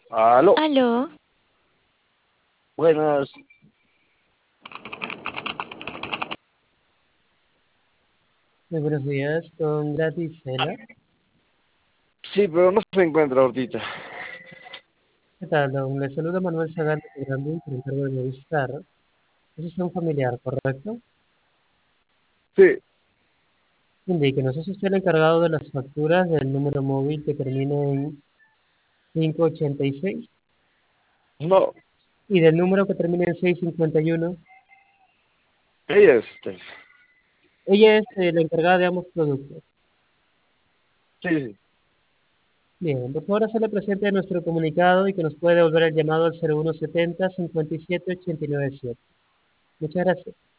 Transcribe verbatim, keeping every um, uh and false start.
Aló, Aló, buenas. Muy buenos días, con Graticela. Sí, pero no se encuentra ahorita. ¿Qué tal, don? Le saluda Manuel Zagal de Grandín, por encargo de Movistar. Es un familiar, ¿correcto? Sí, Indíquenos, ¿es usted el encargado de las facturas del número móvil que termina en quinientos ochenta y seis y seis no, y del número que termina en seiscientos cincuenta y uno? ella es usted. Ella es eh, la encargada de ambos productos. Sí, sí. Bien, por favor, hacerle presente de nuestro comunicado y que nos puede devolver el llamado al cero uno setenta cincuenta y siete ochenta y nueve siete. Muchas gracias.